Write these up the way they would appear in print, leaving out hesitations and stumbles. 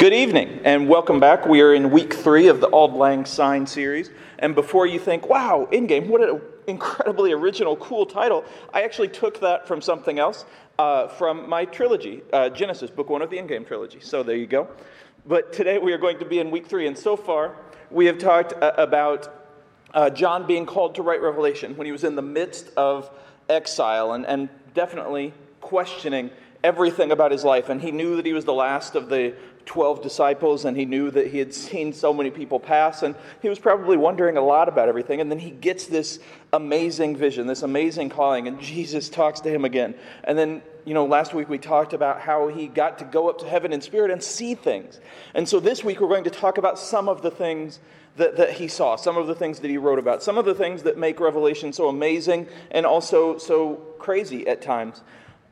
Good evening and welcome back. We are in week 3 of the Auld Lang Syne series. And before you think, wow, Endgame, what an incredibly original, cool title, I actually took that from something else, from my trilogy, Genesis, book 1 of the Endgame trilogy. So there you go. But today we are going to be in week 3. And so far we have talked about John being called to write Revelation when he was in the midst of exile and definitely questioning everything about his life. And he knew that he was the last of the 12 disciples, and he knew that he had seen so many people pass, and he was probably wondering a lot about everything. And then he gets this amazing vision, this amazing calling, and Jesus talks to him again. And then, last week we talked about how he got to go up to heaven in spirit and see things. And so this week we're going to talk about some of the things that he saw, some of the things that he wrote about, some of the things that make Revelation so amazing and also so crazy at times.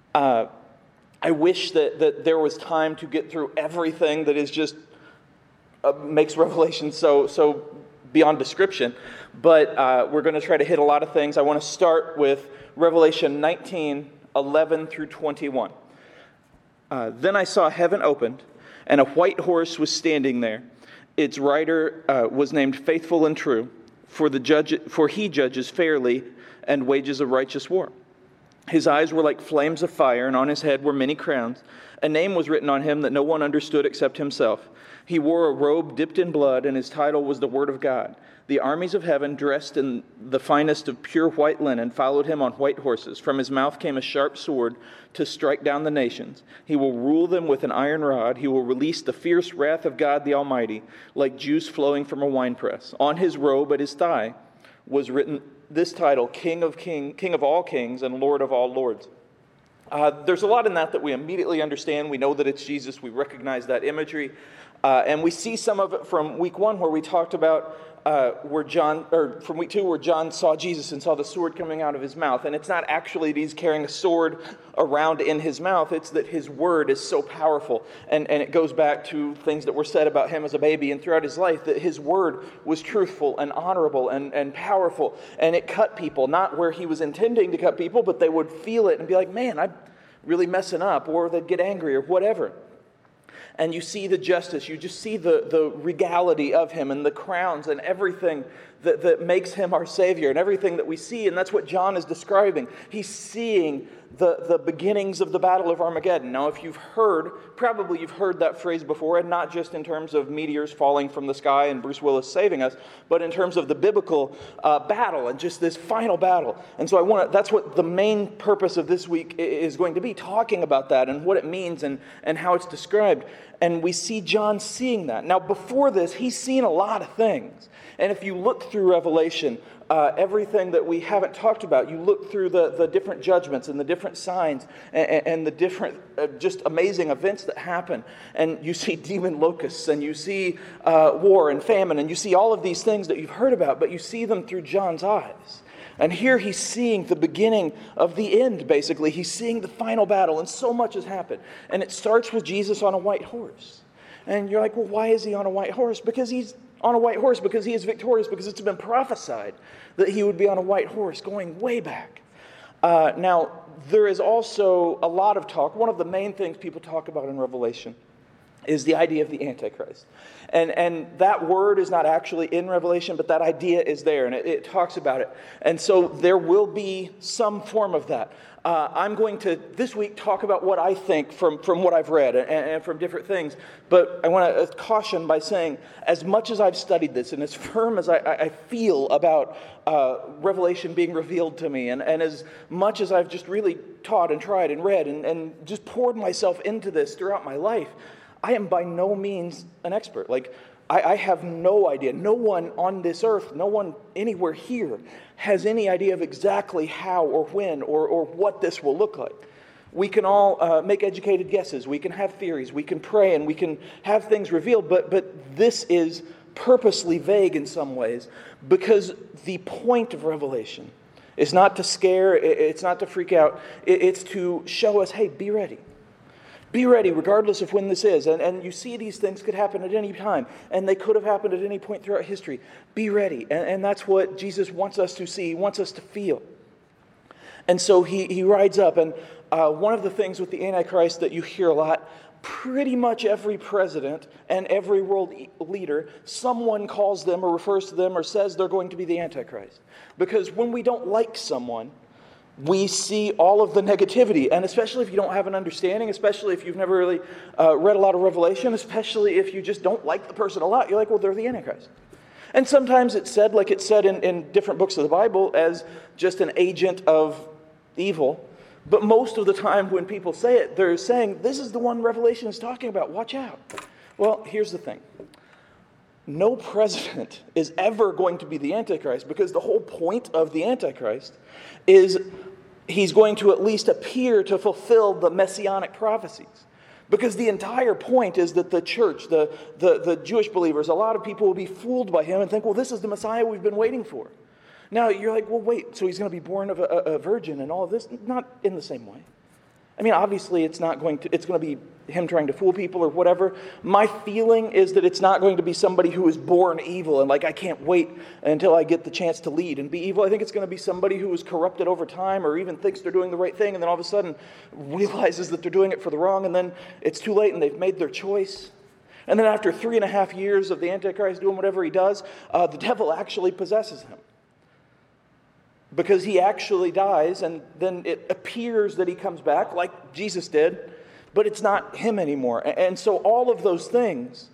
I wish that there was time to get through everything that is just makes Revelation so beyond description. But we're going to try to hit a lot of things. I want to start with Revelation 19:11 through 21. Then I saw heaven opened, and a white horse was standing there. Its rider was named Faithful and True, for he judges fairly and wages a righteous war. His eyes were like flames of fire, and on his head were many crowns. A name was written on him that no one understood except himself. He wore a robe dipped in blood, and his title was the Word of God. The armies of heaven, dressed in the finest of pure white linen, followed him on white horses. From his mouth came a sharp sword to strike down the nations. He will rule them with an iron rod. He will release the fierce wrath of God the Almighty, like juice flowing from a winepress. On his robe at his thigh was written this title, King of all kings and Lord of all lords. There's a lot in that we immediately understand. We know that it's Jesus. We recognize that imagery. And we see some of it from week 1 where we talked about from week 2 where John saw Jesus and saw the sword coming out of his mouth. And it's not actually that he's carrying a sword around in his mouth. It's that his word is so powerful. And it goes back to things that were said about him as a baby and throughout his life, that his word was truthful and honorable and powerful. And it cut people, not where he was intending to cut people, but they would feel it and be like, man, I'm really messing up, or they'd get angry or whatever. And you see the justice, you just see the regality of him and the crowns and everything that makes him our Savior and everything that we see. And that's what John is describing. He's seeing the beginnings of the Battle of Armageddon. Now, if you've heard that phrase before, and not just in terms of meteors falling from the sky and Bruce Willis saving us, but in terms of the biblical battle and just this final battle. And so that's what the main purpose of this week is going to be, talking about that and what it means and how it's described. And we see John seeing that. Now, before this, he's seen a lot of things. And if you look through Revelation, everything that we haven't talked about, you look through the different judgments and the different signs and the different just amazing events that happen. And you see demon locusts, and you see war and famine, and you see all of these things that you've heard about, but you see them through John's eyes. And here he's seeing the beginning of the end, basically. He's seeing the final battle, and so much has happened. And it starts with Jesus on a white horse. And you're like, well, why is he on a white horse? Because he's on a white horse, because he is victorious, because it's been prophesied that he would be on a white horse going way back. Now, there is also a lot of talk. One of the main things people talk about in Revelation is the idea of the Antichrist. And that word is not actually in Revelation, but that idea is there, and it talks about it. And so there will be some form of that. I'm going to, this week, talk about what I think from what I've read and from different things. But I want to caution by saying, as much as I've studied this and as firm as I feel about Revelation being revealed to me, and as much as I've just really taught and tried and read and just poured myself into this throughout my life, I am by no means an expert. I have no idea. No one on this earth, no one anywhere here has any idea of exactly how or when or what this will look like. We can all make educated guesses. We can have theories. We can pray and we can have things revealed. But this is purposely vague in some ways, because the point of Revelation is not to scare. It's not to freak out. It's to show us, hey, be ready. Be ready regardless of when this is. And you see these things could happen at any time. And they could have happened at any point throughout history. Be ready. And that's what Jesus wants us to see. He wants us to feel. And so he rides up. And one of the things with the Antichrist that you hear a lot pretty much every president and every world leader, someone calls them or refers to them or says they're going to be the Antichrist. Because when we don't like someone, we see all of the negativity. And especially if you don't have an understanding, especially if you've never really read a lot of Revelation, especially if you just don't like the person a lot, you're like, well, they're the Antichrist. And sometimes it's said, like it's said in different books of the Bible, as just an agent of evil. But most of the time when people say it, they're saying, this is the one Revelation is talking about. Watch out. Well, here's the thing. No president is ever going to be the Antichrist, because the whole point of the Antichrist is he's going to at least appear to fulfill the messianic prophecies. Because the entire point is that the church, the Jewish believers, a lot of people will be fooled by him and think, well, this is the Messiah we've been waiting for. Now, you're like, well, wait, so he's going to be born of a virgin and all of this? Not in the same way. I mean, obviously, it's going to be him trying to fool people or whatever. My feeling is that it's not going to be somebody who is born evil and like, I can't wait until I get the chance to lead and be evil. I think it's going to be somebody who is corrupted over time or even thinks they're doing the right thing and then all of a sudden realizes that they're doing it for the wrong, and then it's too late and they've made their choice. And then after 3.5 years of the Antichrist doing whatever he does, the devil actually possesses him. Because he actually dies, and then it appears that he comes back, like Jesus did, but it's not him anymore. And so all of those things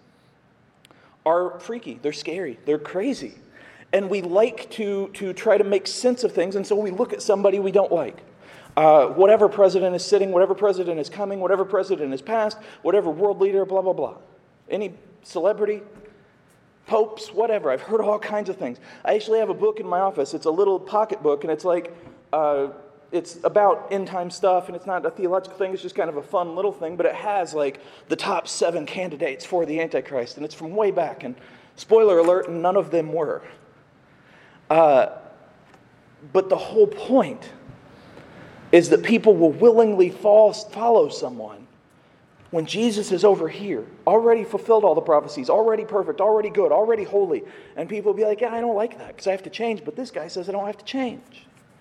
are freaky. They're scary. They're crazy. And we like to try to make sense of things, and so we look at somebody we don't like. Whatever president is sitting, whatever president is coming, whatever president is passed, whatever world leader, blah, blah, blah. Any celebrity, popes, whatever. I've heard all kinds of things. I actually have a book in my office. It's a little pocket book, and it's like, it's about end-time stuff, and it's not a theological thing. It's just kind of a fun little thing, but it has like the top 7 candidates for the Antichrist, and it's from way back, and spoiler alert, none of them were. But the whole point is that people will willingly follow someone when Jesus is over here, already fulfilled all the prophecies, already perfect, already good, already holy. And people will be like, yeah, I don't like that because I have to change, but this guy says I don't have to change.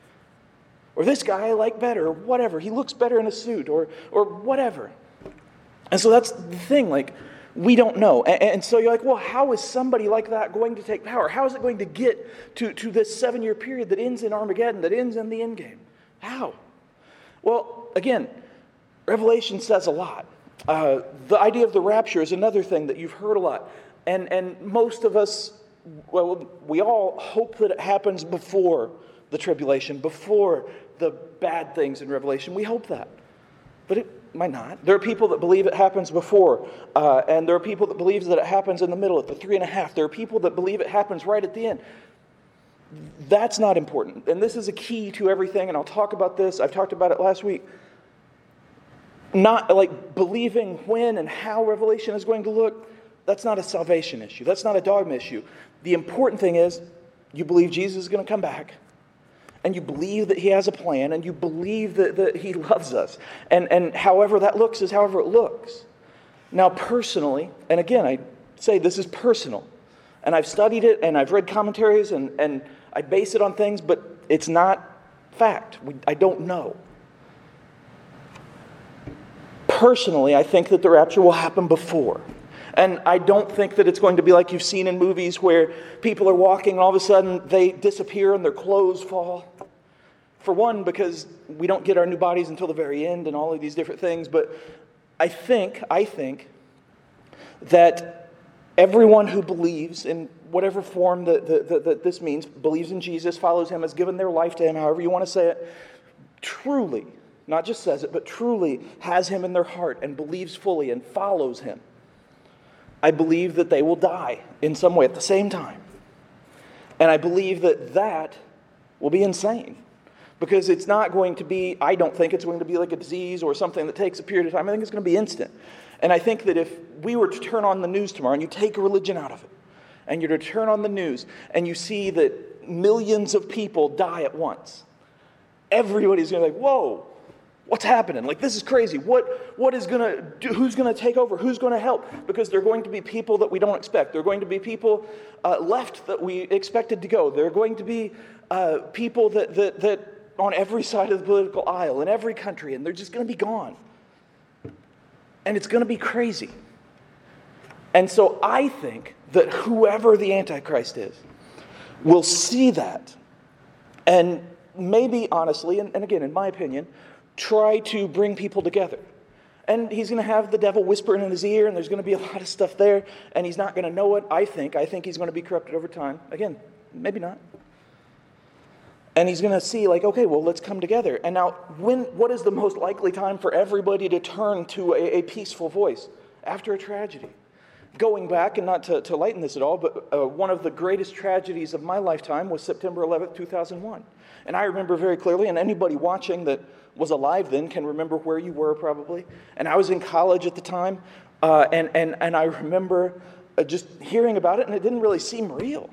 Or this guy I like better, or whatever. He looks better in a suit, or whatever. And so that's the thing, like, we don't know. And so you're like, well, how is somebody like that going to take power? How is it going to get to this 7-year period that ends in Armageddon, that ends in the end game? How? Well, again, Revelation says a lot. The idea of the rapture is another thing that you've heard a lot. And most of us, well, we all hope that it happens before the tribulation, before the bad things in Revelation. We hope that. But it might not. There are people that believe it happens before. And there are people that believe that it happens in the middle at the 3.5. There are people that believe it happens right at the end. That's not important. And this is a key to everything. And I'll talk about this. I've talked about it last week. Not like believing when and how Revelation is going to look, that's not a salvation issue. That's not a dogma issue. The important thing is you believe Jesus is going to come back, and you believe that he has a plan, and you believe that he loves us. And however that looks is however it looks. Now personally, and again, I say this is personal, and I've studied it, and I've read commentaries, and I base it on things, but it's not fact. I don't know. Personally, I think that the rapture will happen before. And I don't think that it's going to be like you've seen in movies where people are walking and all of a sudden they disappear and their clothes fall. For one, because we don't get our new bodies until the very end and all of these different things. But I think that everyone who believes in whatever form that this means, believes in Jesus, follows him, has given their life to him, however you want to say it, truly, not just says it, but truly has him in their heart and believes fully and follows him. I believe that they will die in some way at the same time. And I believe that will be insane. Because it's not going to be, I don't think it's going to be like a disease or something that takes a period of time. I think it's going to be instant. And I think that if we were to turn on the news tomorrow and you take religion out of it, and you're to turn on the news and you see that millions of people die at once, everybody's going to be like, whoa, what's happening? Like, this is crazy. What is going to do? Who's going to take over? Who's going to help? Because there are going to be people that we don't expect. There are going to be people left that we expected to go. There are going to be people that on every side of the political aisle in every country, and they're just going to be gone. And it's going to be crazy. And so I think that whoever the Antichrist is will see that and maybe honestly, and again, in my opinion, try to bring people together. And he's going to have the devil whispering in his ear, and there's going to be a lot of stuff there, and he's not going to know it, I think. I think he's going to be corrupted over time. Again, maybe not. And he's going to see, like, okay, well, let's come together. And now, what is the most likely time for everybody to turn to a peaceful voice? After a tragedy. Going back, and not to lighten this at all, but one of the greatest tragedies of my lifetime was September 11th, 2001. And I remember very clearly, and anybody watching that was alive then can remember where you were probably. And I was in college at the time, and I remember just hearing about it, and it didn't really seem real.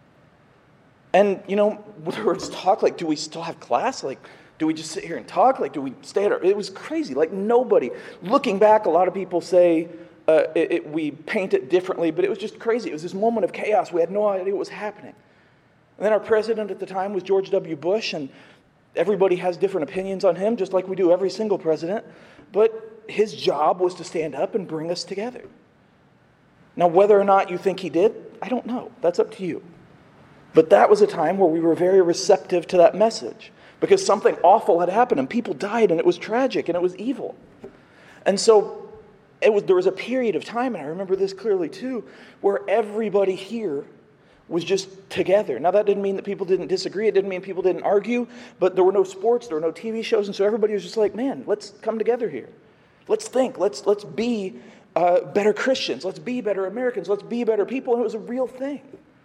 And, there was talk like, do we still have class? Like, do we just sit here and talk? Like, do we stay at our... It was crazy. Like, nobody. Looking back, a lot of people say we paint it differently, but it was just crazy. It was this moment of chaos. We had no idea what was happening. And then our president at the time was George W. Bush, and everybody has different opinions on him, just like we do every single president. But his job was to stand up and bring us together. Now, whether or not you think he did, I don't know. That's up to you. But that was a time where we were very receptive to that message because something awful had happened and people died and it was tragic and it was evil. And so there was a period of time, and I remember this clearly too, where everybody here was just together. Now, that didn't mean that people didn't disagree. It didn't mean people didn't argue, but there were no sports, there were no TV shows, and so everybody was just like, man, let's come together here. Let's think. Let's be better Christians. Let's be better Americans. Let's be better people, and it was a real thing.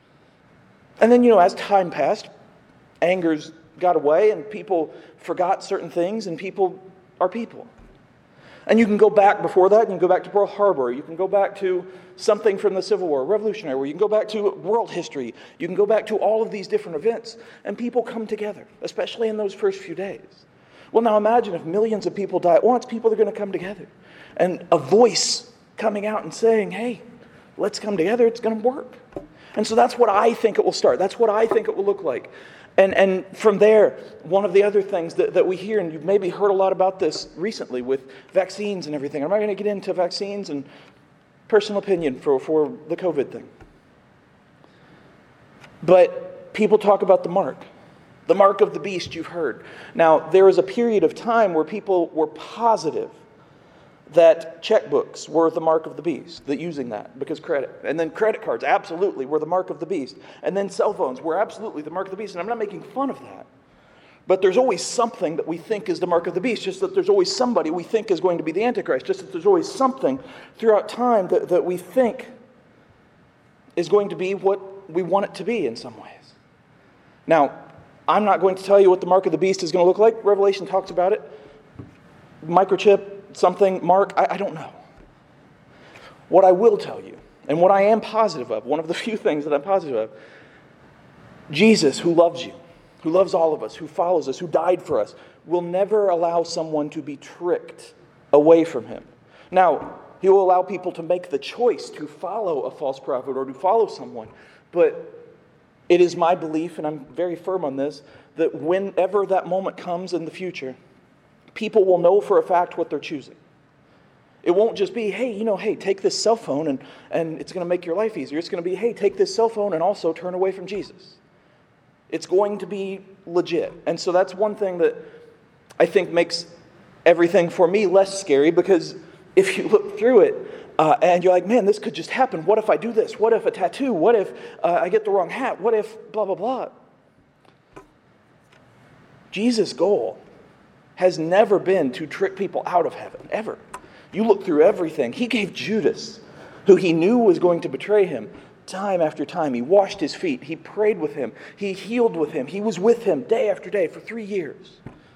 And then, as time passed, angers got away, and people forgot certain things, and people are people. And you can go back before that, you can go back to Pearl Harbor, you can go back to something from the Civil War, Revolutionary War, you can go back to world history, you can go back to all of these different events, and people come together, especially in those first few days. Well, now imagine if millions of people die at once, people are going to come together. And a voice coming out and saying, hey, let's come together, it's going to work. And so that's what I think it will start. That's what I think it will look like. And from there, one of the other things that we hear, and you've maybe heard a lot about this recently with vaccines and everything. I'm not going to get into vaccines and personal opinion for the COVID thing. But people talk about the mark of the beast you've heard. Now, there was a period of time where people were positive that checkbooks were the mark of the beast, that using that, because credit. And then credit cards absolutely were the mark of the beast. And then cell phones were absolutely the mark of the beast. And I'm not making fun of that. But there's always something that we think is the mark of the beast, just that there's always somebody we think is going to be the Antichrist, just that there's always something throughout time that we think is going to be what we want it to be in some ways. Now, I'm not going to tell you what the mark of the beast is going to look like. Revelation talks about it. Microchip, something, mark, I don't know. What I will tell you, and what I am positive of, one of the few things that I'm positive of, Jesus, who loves you, who loves all of us, who follows us, who died for us, will never allow someone to be tricked away from him. Now, he will allow people to make the choice to follow a false prophet or to follow someone, but it is my belief, and I'm very firm on this, that whenever that moment comes in the future, people will know for a fact what they're choosing. It won't just be, hey, take this cell phone and it's going to make your life easier. It's going to be, hey, take this cell phone and also turn away from Jesus. It's going to be legit. And so that's one thing that I think makes everything for me less scary, because if you look through it and you're like, man, this could just happen. What if I do this? What if a tattoo? What if I get the wrong hat? What if blah, blah, blah? Jesus' goal has never been to trick people out of heaven, ever. You look through everything. He gave Judas, who he knew was going to betray him, time after time. He washed his feet. He prayed with him. He healed with him. He was with him day after day for 3 years.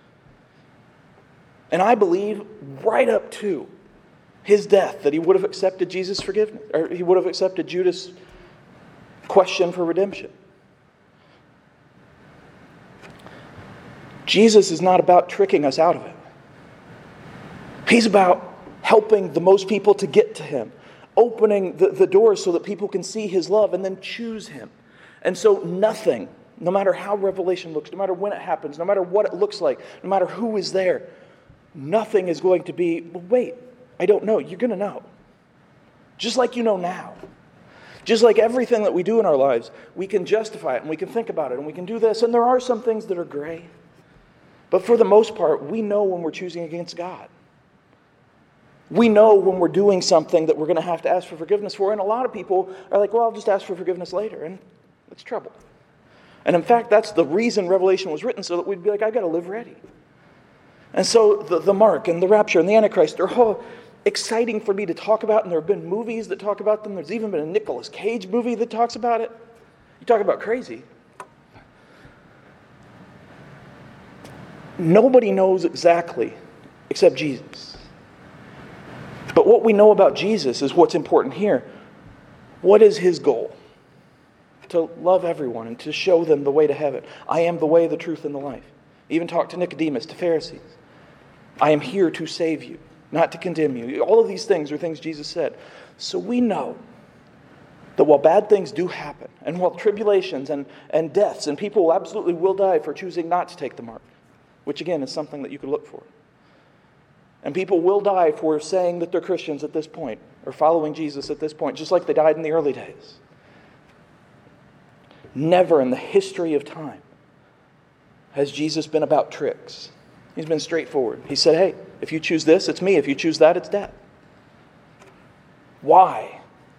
And I believe right up to his death that he would have accepted Jesus' forgiveness, or he would have accepted Judas' question for redemption. Jesus is not about tricking us out of it. He's about helping the most people to get to him, opening the doors so that people can see his love and then choose him. And so nothing, no matter how Revelation looks, no matter when it happens, no matter what it looks like, no matter who is there, nothing is going to be, well, wait, I don't know. You're going to know. Just like you know now. Just like everything that we do in our lives, we can justify it and we can think about it and we can do this. And there are some things that are gray. But for the most part, we know when we're choosing against God. We know when we're doing something that we're going to have to ask for forgiveness for. And a lot of people are like, well, I'll just ask for forgiveness later. And it's trouble. And in fact, that's the reason Revelation was written, so that we'd be like, I've got to live ready. And so the mark and the rapture and the Antichrist are all exciting for me to talk about. And there have been movies that talk about them. There's even been a Nicolas Cage movie that talks about it. You talk about crazy. Nobody knows exactly except Jesus. But what we know about Jesus is what's important here. What is his goal? To love everyone and to show them the way to heaven. I am the way, the truth, and the life. Even talk to Nicodemus, to Pharisees. I am here to save you, not to condemn you. All of these things are things Jesus said. So we know that while bad things do happen, and while tribulations and deaths, and people absolutely will die for choosing not to take the mark, which again is something that you could look for. And people will die for saying that they're Christians at this point, or following Jesus at this point, just like they died in the early days. Never in the history of time has Jesus been about tricks. He's been straightforward. He said, hey, if you choose this, it's me. If you choose that, it's death. Why?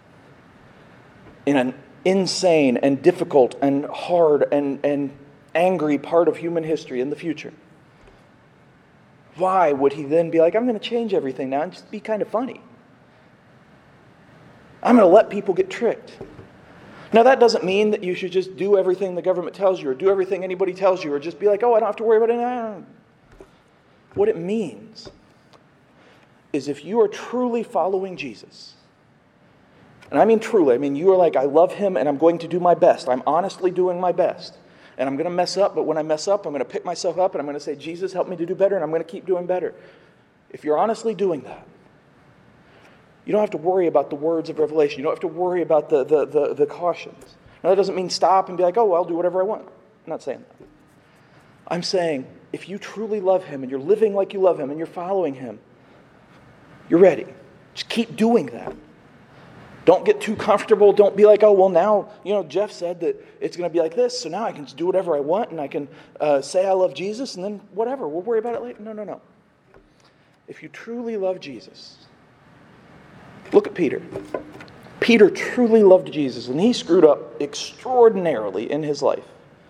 In an insane and difficult and hard and angry part of human history in the future, why would he then be like, I'm going to change everything now and just be kind of funny? I'm going to let people get tricked. Now, that doesn't mean that you should just do everything the government tells you or do everything anybody tells you or just be like, oh, I don't have to worry about it. What it means is if you are truly following Jesus, and I mean truly, I mean you are like, I love him and I'm going to do my best. I'm honestly doing my best. And I'm going to mess up, but when I mess up, I'm going to pick myself up and I'm going to say, Jesus, help me to do better, and I'm going to keep doing better. If you're honestly doing that, you don't have to worry about the words of Revelation. You don't have to worry about the cautions. Now, that doesn't mean stop and be like, oh, well, I'll do whatever I want. I'm not saying that. I'm saying if you truly love him and you're living like you love him and you're following him, you're ready. Just keep doing that. Don't get too comfortable. Don't be like, oh, well, now, Jeff said that it's going to be like this, so now I can just do whatever I want and I can say I love Jesus and then whatever. We'll worry about it later. No. If you truly love Jesus, look at Peter. Peter truly loved Jesus, and he screwed up extraordinarily in his life.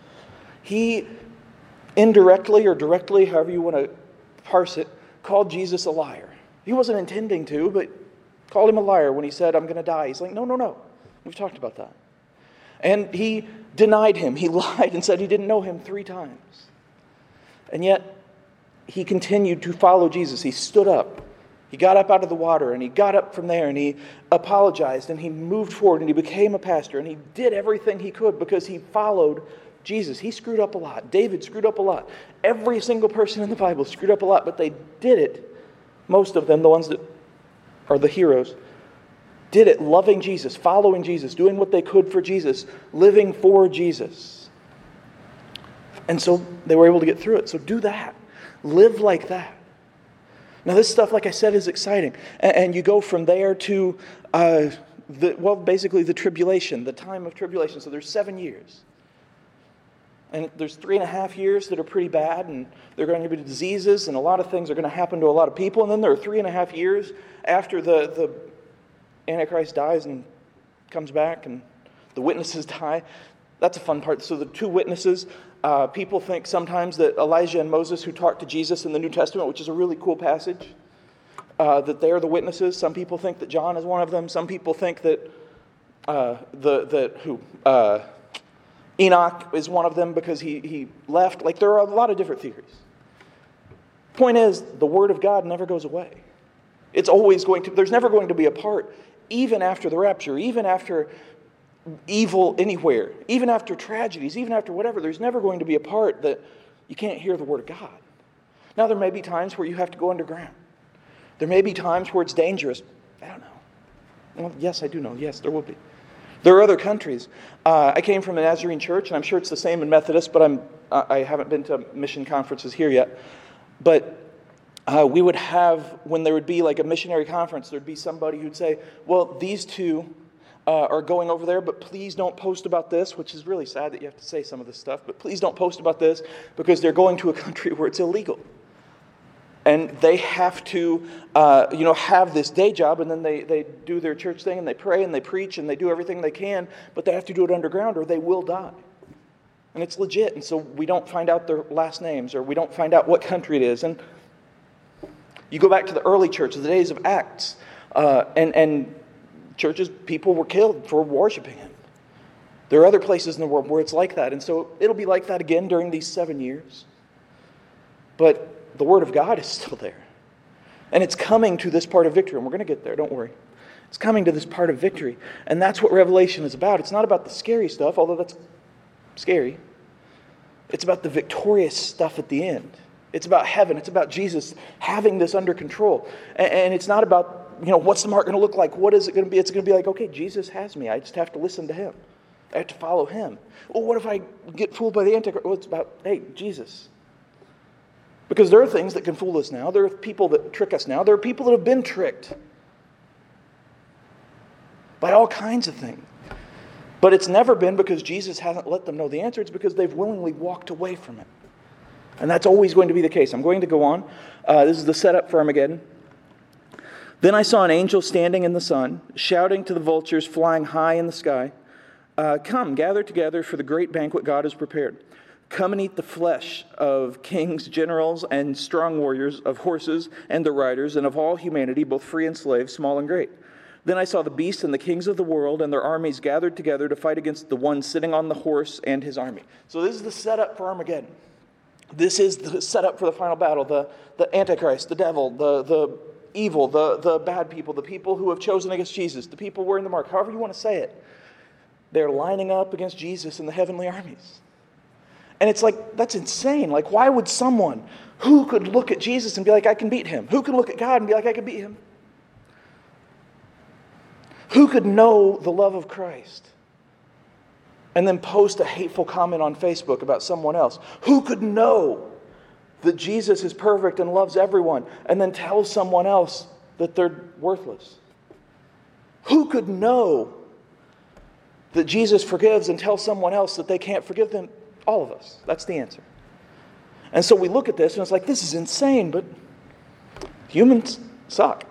He indirectly or directly, however you want to parse it, called Jesus a liar. He wasn't intending to, but called him a liar when he said, I'm going to die. He's like, no. We've talked about that. And he denied him. He lied and said he didn't know him 3 times. And yet, he continued to follow Jesus. He stood up. He got up out of the water, and he got up from there, and he apologized, and he moved forward, and he became a pastor, and he did everything he could because he followed Jesus. He screwed up a lot. David screwed up a lot. Every single person in the Bible screwed up a lot, but they did it. Most of them, the ones that are the heroes, did it loving Jesus, following Jesus, doing what they could for Jesus, living for Jesus. And so they were able to get through it. So do that. Live like that. Now this stuff, like I said, is exciting. And you go from there to, basically the tribulation, the time of tribulation. So there's 7 years. And there's 3.5 years that are pretty bad, and there are going to be diseases, and a lot of things are going to happen to a lot of people. And then there are 3.5 years after the Antichrist dies and comes back, and the witnesses die. That's a fun part. So the 2 witnesses, people think sometimes that Elijah and Moses, who talked to Jesus in the New Testament, which is a really cool passage, that they are the witnesses. Some people think that John is one of them. Some people think that Enoch is one of them because he left. Like, there are a lot of different theories. Point is, the Word of God never goes away. It's always going to, there's never going to be a part, even after the rapture, even after evil anywhere, even after tragedies, even after whatever, there's never going to be a part that you can't hear the Word of God. Now, there may be times where you have to go underground. There may be times where it's dangerous. I don't know. Well, yes, I do know. Yes, there will be. There are other countries. I came from a Nazarene church, and I'm sure it's the same in Methodist, but I haven't been to mission conferences here yet. But We would have, when there would be like a missionary conference, there'd be somebody who'd say, well, these two are going over there, but please don't post about this, which is really sad that you have to say some of this stuff, but please don't post about this because they're going to a country where it's illegal. And they have to, have this day job, and then they do their church thing, and they pray, and they preach, and they do everything they can, but they have to do it underground, or they will die. And it's legit, and so we don't find out their last names, or we don't find out what country it is. And you go back to the early church, the days of Acts, and churches, people were killed for worshiping Him. There are other places in the world where it's like that, and so it'll be like that again during these 7 years. But the Word of God is still there. And it's coming to this part of victory, and we're going to get there, don't worry. It's coming to this part of victory, and that's what Revelation is about. It's not about the scary stuff, although that's scary. It's about the victorious stuff at the end. It's about heaven. It's about Jesus having this under control. And it's not about, what's the mark going to look like? What is it going to be? It's going to be like, okay, Jesus has me. I just have to listen to Him. I have to follow Him. Well, what if I get fooled by the Antichrist? Well, it's about, hey, Jesus. Because there are things that can fool us now. There are people that trick us now. There are people that have been tricked by all kinds of things. But it's never been because Jesus hasn't let them know the answer. It's because they've willingly walked away from it. And that's always going to be the case. I'm going to go on. This is the setup for Armageddon. Then I saw an angel standing in the sun, shouting to the vultures flying high in the sky, come, gather together for the great banquet God has prepared. Come and eat the flesh of kings, generals, and strong warriors, of horses and their riders, and of all humanity, both free and slave, small and great. Then I saw the beast and the kings of the world and their armies gathered together to fight against the one sitting on the horse and his army. So this is the setup for Armageddon. This is the setup for the final battle. The Antichrist, the devil, the evil, the bad people, the people who have chosen against Jesus, the people wearing the mark, however you want to say it. They're lining up against Jesus and the heavenly armies. And it's like, that's insane. Like, why would someone who could look at Jesus and be like, I can beat him? Who could look at God and be like, I can beat him? Who could know the love of Christ and then post a hateful comment on Facebook about someone else? Who could know that Jesus is perfect and loves everyone and then tell someone else that they're worthless? Who could know that Jesus forgives and tell someone else that they can't forgive them? All of us. That's the answer. And so we look at this and it's like, this is insane, but humans suck.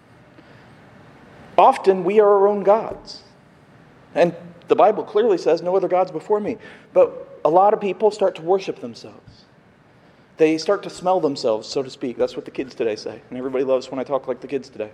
Often we are our own gods. And the Bible clearly says, no other gods before me. But a lot of people start to worship themselves. They start to smell themselves, so to speak. That's what the kids today say. And everybody loves when I talk like the kids today.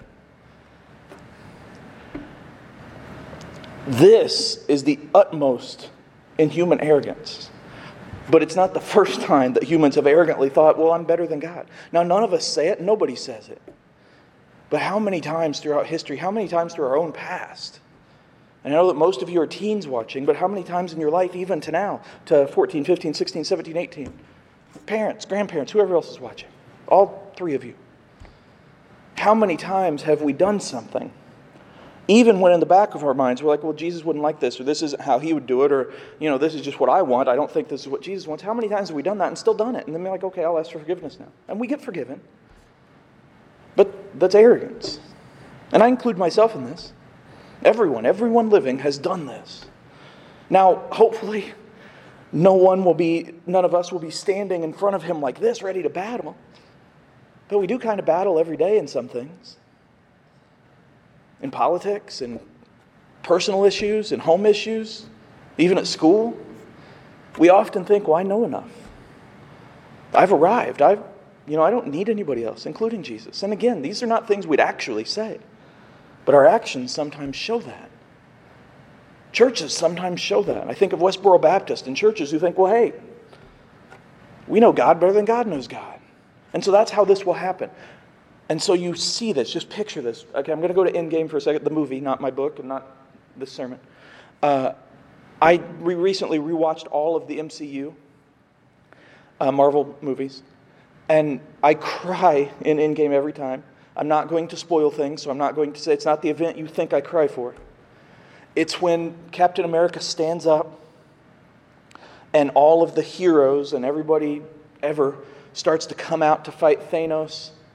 This is the utmost in human arrogance. But it's not the first time that humans have arrogantly thought, well, I'm better than God. Now, none of us say it. Nobody says it. But how many times throughout history, how many times through our own past? And I know that most of you are teens watching, but how many times in your life, even to now, to 14, 15, 16, 17, 18? Parents, grandparents, whoever else is watching. All three of you. How many times have we done something? Even when in the back of our minds, we're like, well, Jesus wouldn't like this, or this isn't how he would do it, or, this is just what I want. I don't think this is what Jesus wants. How many times have we done that and still done it? And then we're like, okay, I'll ask for forgiveness now. And we get forgiven. But that's arrogance. And I include myself in this. Everyone living has done this. Now, hopefully, none of us will be standing in front of him like this, ready to battle. But we do kind of battle every day in some things. In politics, in personal issues, in home issues, even at school. We often think, well, I know enough. I've arrived. I don't need anybody else, including Jesus. And again, these are not things we'd actually say. But our actions sometimes show that. Churches sometimes show that. I think of Westboro Baptist and churches who think, well, hey, we know God better than God knows God. And so that's how this will happen. And so you see this, just picture this. Okay, I'm going to go to Endgame for a second, the movie, not my book and not this sermon. I recently rewatched all of the MCU Marvel movies. And I cry in Endgame every time. I'm not going to spoil things, so I'm not going to say it's not the event you think I cry for. It's when Captain America stands up and all of the heroes and everybody ever starts to come out to fight Thanos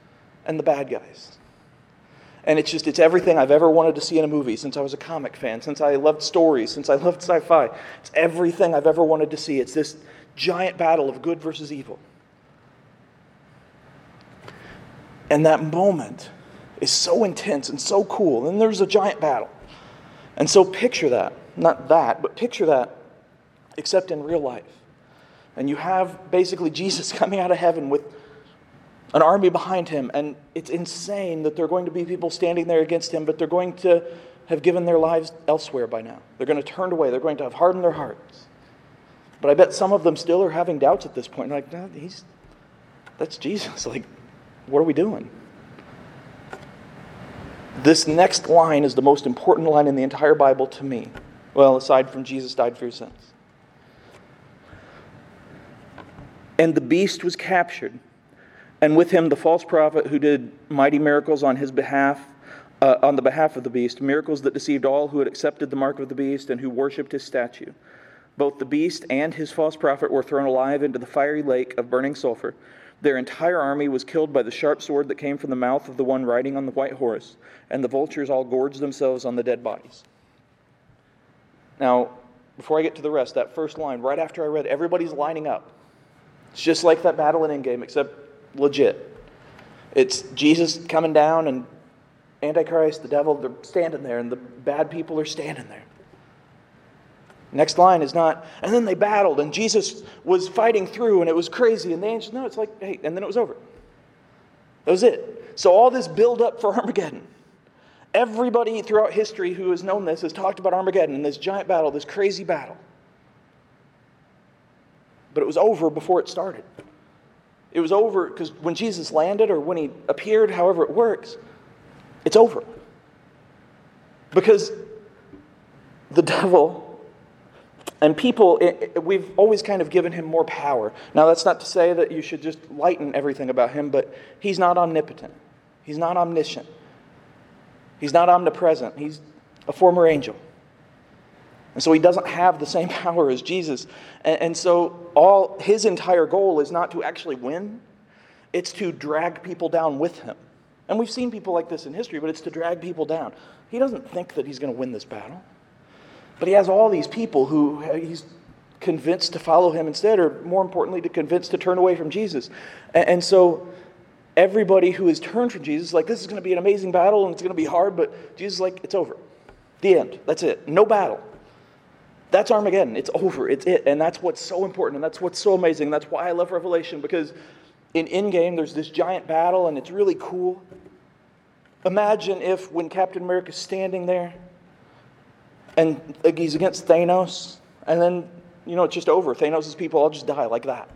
and the bad guys. And it's everything I've ever wanted to see in a movie since I was a comic fan, since I loved stories, since I loved sci-fi. It's everything I've ever wanted to see. It's this giant battle of good versus evil. And that moment is so intense and so cool. And there's a giant battle. And so picture that. Not that, but picture that, except in real life. And you have basically Jesus coming out of heaven with an army behind him, and it's insane that there are going to be people standing there against him, but they're going to have given their lives elsewhere by now. They're going to turn away. They're going to have hardened their hearts. But I bet some of them still are having doubts at this point. Like, no, that's Jesus. Like, what are we doing? This next line is the most important line in the entire Bible to me. Well, aside from Jesus died for your sins. And the beast was captured, and with him the false prophet who did mighty miracles on his behalf, on the behalf of the beast, miracles that deceived all who had accepted the mark of the beast and who worshipped his statue. Both the beast and his false prophet were thrown alive into the fiery lake of burning sulfur. Their entire army was killed by the sharp sword that came from the mouth of the one riding on the white horse, and the vultures all gorged themselves on the dead bodies. Now, before I get to the rest, that first line, right after I read, everybody's lining up. It's just like that battle in Endgame, except legit. It's Jesus coming down and Antichrist, the devil, they're standing there, and the bad people are standing there. Next line is not, and then they battled, and Jesus was fighting through, and it was crazy, and the angels, no, it's like, hey, and then it was over. That was it. So all this build-up for Armageddon. Everybody throughout history who has known this has talked about Armageddon and this giant battle, this crazy battle. But it was over before it started. It was over because when Jesus landed or when he appeared, however it works, it's over. Because the devil and people, we've always kind of given him more power. Now, that's not to say that you should just lighten everything about him, but he's not omnipotent. He's not omniscient. He's not omnipresent. He's a former angel. And so he doesn't have the same power as Jesus. And so his entire goal is not to actually win. It's to drag people down with him. And we've seen people like this in history, but it's to drag people down. He doesn't think that he's going to win this battle. But he has all these people who he's convinced to follow him instead, or more importantly, to convince to turn away from Jesus. And so everybody who has turned from Jesus is like, this is going to be an amazing battle and it's going to be hard, but Jesus is like, it's over. The end. That's it. No battle. That's Armageddon. It's over. It's it. And that's what's so important, and that's what's so amazing. That's why I love Revelation, because in Endgame there's this giant battle and it's really cool. Imagine if when Captain America's standing there and he's against Thanos, and then, it's just over. Thanos' people all just die like that.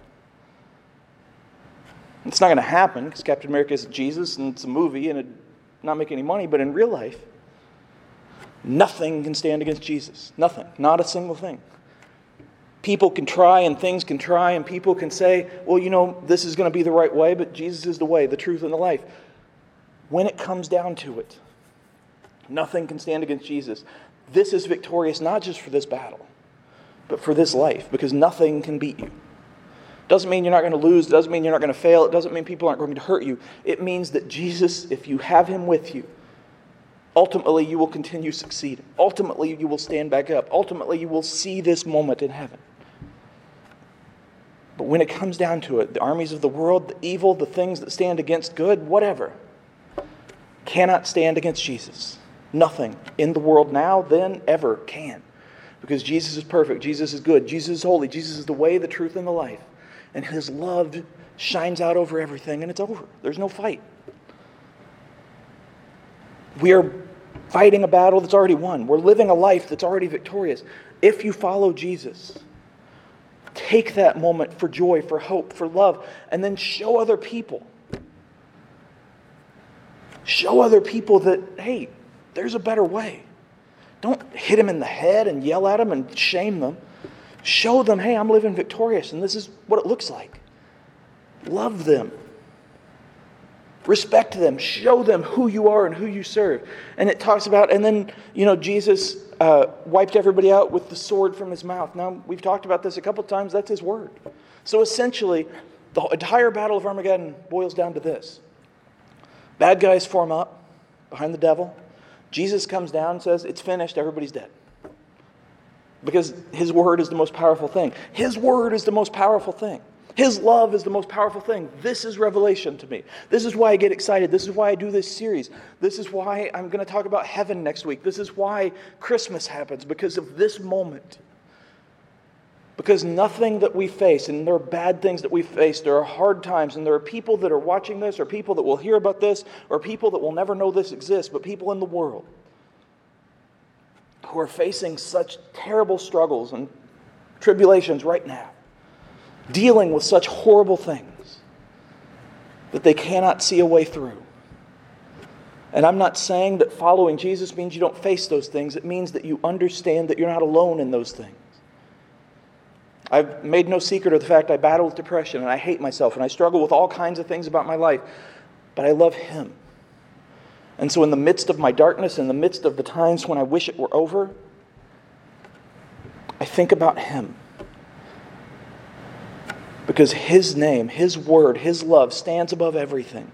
It's not going to happen because Captain America is Jesus and it's a movie and it not make any money, but in real life, nothing can stand against Jesus. Nothing. Not a single thing. People can try and things can try and people can say, well, this is going to be the right way, but Jesus is the way, the truth, and the life. When it comes down to it, nothing can stand against Jesus. This is victorious not just for this battle, but for this life, because nothing can beat you. Doesn't mean you're not going to lose. It doesn't mean you're not going to fail. It doesn't mean people aren't going to hurt you. It means that Jesus, if you have him with you, ultimately you will continue succeeding. Ultimately you will stand back up. Ultimately you will see this moment in heaven. But when it comes down to it, the armies of the world, the evil, the things that stand against good, whatever, cannot stand against Jesus. Nothing in the world now, then, ever can. Because Jesus is perfect. Jesus is good. Jesus is holy. Jesus is the way, the truth, and the life. And his love shines out over everything, and it's over. There's no fight. We are fighting a battle that's already won. We're living a life that's already victorious. If you follow Jesus, take that moment for joy, for hope, for love, and then show other people. Show other people that, hey, there's a better way. Don't hit them in the head and yell at them and shame them. Show them, hey, I'm living victorious, and this is what it looks like. Love them. Respect them. Show them who you are and who you serve. And it talks about, and then, Jesus wiped everybody out with the sword from his mouth. Now, we've talked about this a couple of times. That's his word. So essentially, the entire battle of Armageddon boils down to this. Bad guys form up behind the devil. Jesus comes down and says, it's finished, everybody's dead. Because His word is the most powerful thing. His word is the most powerful thing. His love is the most powerful thing. This is revelation to me. This is why I get excited. This is why I do this series. This is why I'm going to talk about heaven next week. This is why Christmas happens, because of this moment. Because nothing that we face, and there are bad things that we face, there are hard times, and there are people that are watching this, or people that will hear about this, or people that will never know this exists, but people in the world who are facing such terrible struggles and tribulations right now, dealing with such horrible things that they cannot see a way through. And I'm not saying that following Jesus means you don't face those things. It means that you understand that you're not alone in those things. I've made no secret of the fact I battle with depression, and I hate myself, and I struggle with all kinds of things about my life. But I love Him. And so in the midst of my darkness, in the midst of the times when I wish it were over, I think about Him. Because His name, His word, His love stands above everything.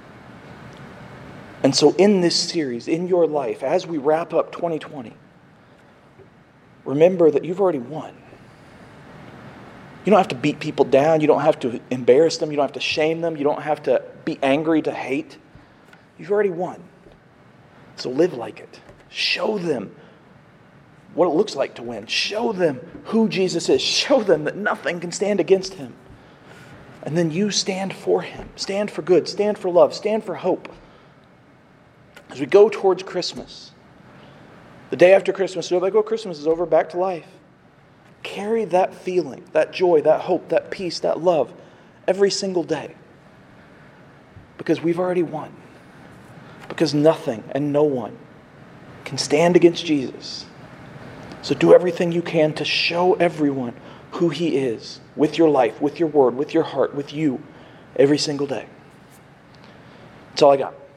And so in this series, in your life, as we wrap up 2020, remember that you've already won. You don't have to beat people down. You don't have to embarrass them. You don't have to shame them. You don't have to be angry to hate. You've already won. So live like it. Show them what it looks like to win. Show them who Jesus is. Show them that nothing can stand against Him. And then you stand for Him. Stand for good. Stand for love. Stand for hope. As we go towards Christmas, the day after Christmas, you're like, oh, Christmas is over, back to life. Carry that feeling, that joy, that hope, that peace, that love every single day. Because we've already won. Because nothing and no one can stand against Jesus. So do everything you can to show everyone who He is with your life, with your word, with your heart, with you every single day. That's all I got.